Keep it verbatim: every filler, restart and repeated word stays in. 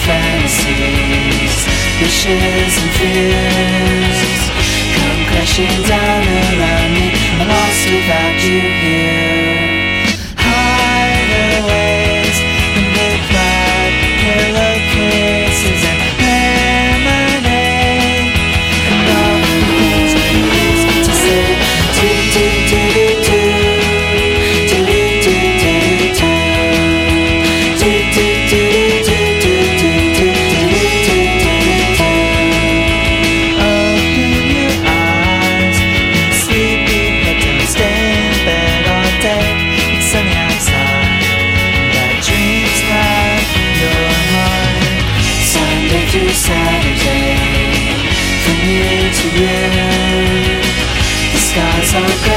fantasies, wishes and fears come crashing down around me. I'm lost without you here. Hideaways and big black pillowcases and lemonade and all the things we used to say. Do do do do do do do do do do do do do do do do do do. Open your eyes and sleepy head, don't stay in bed all day. It's sunny outside, that dreams cloud your mind. Sunday through Saturday, from year to year, the skies are gray.